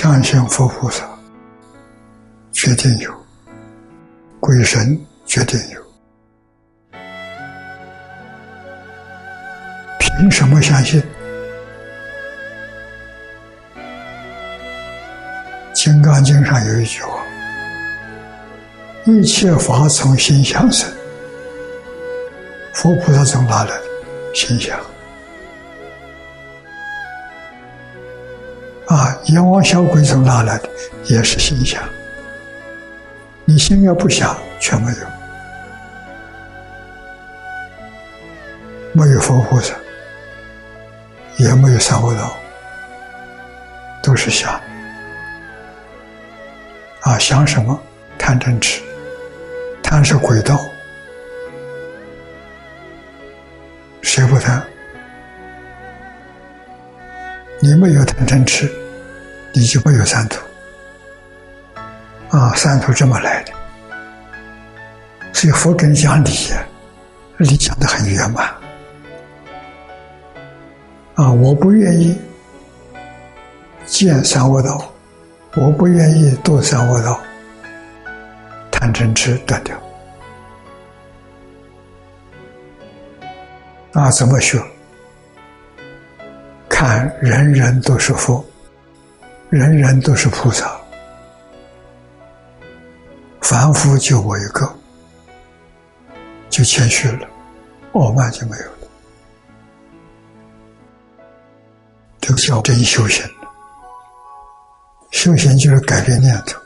相信佛菩萨决定有，鬼神决定有。凭什么相信？《金刚经》上有一句话：一切法从心想生。佛菩萨从哪来的？心想。阎王小鬼从哪来的？也是心想。你心要不想，全没有。没有佛菩萨，也没有三恶道，都是想。想什么？贪嗔痴。贪是鬼道，谁不贪？你没有贪嗔痴，你就没有三途。三途这么来的。所以佛跟你讲理，理讲得很圆满。我不愿意见三恶道，我不愿意堕三恶道，贪嗔痴断掉。怎么学？看人人都是佛，人人都是菩萨，凡夫就我一个，就谦虚了，傲慢就没有了。这个叫真修行。修行就是改变念头，